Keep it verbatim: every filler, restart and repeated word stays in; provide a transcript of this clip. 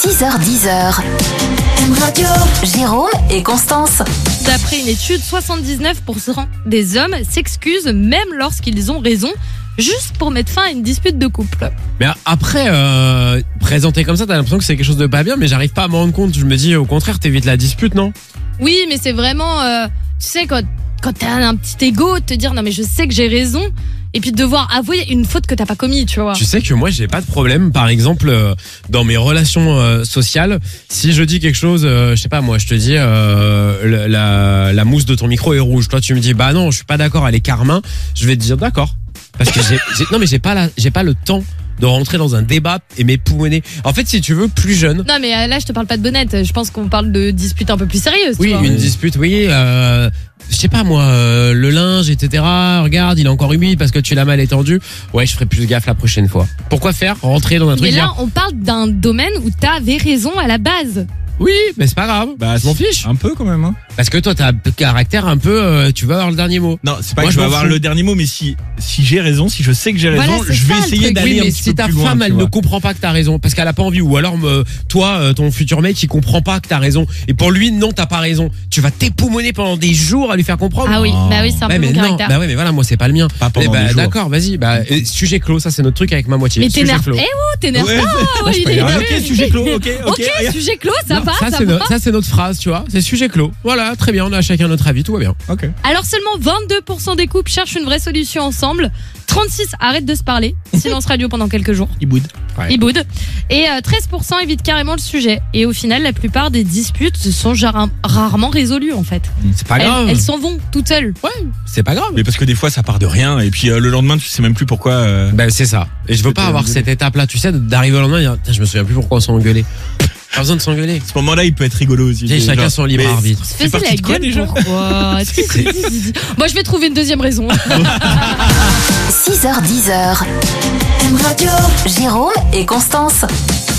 six heures dix. Radio. Jérôme et Constance. D'après une étude, soixante-dix-neuf pour cent des hommes s'excusent même lorsqu'ils ont raison, juste pour mettre fin à une dispute de couple. Mais après, euh, présenté comme ça, t'as l'impression que c'est quelque chose de pas bien, mais j'arrive pas à me rendre compte. Je me dis, au contraire, t'évites la dispute, non? Oui, mais c'est vraiment, euh, tu sais, quand, quand t'as un petit ego, te dire non mais je sais que j'ai raison, et puis de devoir avouer une faute que t'as pas commis, tu vois. Tu sais que moi, j'ai pas de problème. Par exemple, euh, dans mes relations euh, sociales, si je dis quelque chose, euh, je sais pas, moi, je te dis, euh, la, la mousse de ton micro est rouge. Toi, tu me dis, bah non, je suis pas d'accord, elle est carmin. Je vais te dire, d'accord. Parce que j'ai, j'ai non, mais j'ai pas la, j'ai pas le temps de rentrer dans un débat et m'époumoner. En fait, si tu veux, plus jeune. Non, mais euh, là, je te parle pas de bonnette. Je pense qu'on parle de disputes un peu plus sérieuses. Oui, tu vois. une dispute, oui. Euh, je sais pas moi, euh, le linge, et cetera. Regarde, il est encore humide parce que tu l'as mal étendu. Ouais, je ferai plus gaffe la prochaine fois. Pourquoi faire rentrer dans un truc? Mais là, dire... on parle d'un domaine où t'avais raison à la base. Oui, mais c'est pas grave. Bah, je m'en fiche. Un peu quand même. Hein. Parce que toi, t'as un caractère un peu. Euh, tu vas avoir le dernier mot. Non, c'est pas Moi, que je je vais m'en avoir fous. le dernier mot, mais si si j'ai raison, si je sais que j'ai raison, Voilà, c'est je vais ça, le essayer truc. d'aller Oui, un mais petit si peu ta plus loin. femme, tu elle vois. ne comprend pas que t'as raison, parce qu'elle a pas envie, ou alors me, toi, euh, ton futur mec, il comprend pas que t'as raison, et pour lui, non, t'as pas raison. Tu vas t'époumoner pendant des jours à lui faire comprendre. Ah oui, Oh. bah oui, c'est un Ouais, peu mais mon non, caractère. bah ouais, mais voilà, moi c'est pas le mien. Pas pendant Eh bah, des jours. d'accord, vas-y, bah euh, sujet clos, ça c'est notre truc avec ma moitié. Mais Sujet t'énerves. clos. Eh oh, t'énerves Ouais, pas. je il peux y est- aller. Ok, sujet clos, ok, ok. Ok, regarde. sujet clos, ça Non, va, ça ça c'est va. no- ça c'est notre phrase, tu vois. C'est sujet clos. Voilà, très bien, on a chacun notre avis, tout va bien. Ok. Alors seulement vingt-deux pour cent des couples cherchent une vraie solution ensemble. trente-six arrêtent de se parler. Silence radio pendant quelques jours. Il boude. Ouais. Ils boudent. Et euh, treize pour cent évitent carrément le sujet. Et au final, la plupart des disputes sont jar- rarement résolues en fait. C'est pas Elles, grave. elles s'en vont toutes seules. Ouais, c'est pas grave. Mais parce que des fois ça part de rien et puis euh, le lendemain tu sais même plus pourquoi. euh, Ben c'est ça. Et je veux pas C'était avoir engueulé. cette étape-là, tu sais, d'arriver au lendemain et dire, Putain, je me souviens plus pourquoi on s'est engueulé. Pas besoin de s'engueuler. Ce moment-là, il peut être rigolo aussi. Tiens, chacun Genre, son libre mais arbitre. C'est Faisais parti la de quoi gueule déjà pourquoi Si, si, si, si, si. Moi je vais trouver une deuxième raison. six heures dix. Radio. Jérôme et Constance.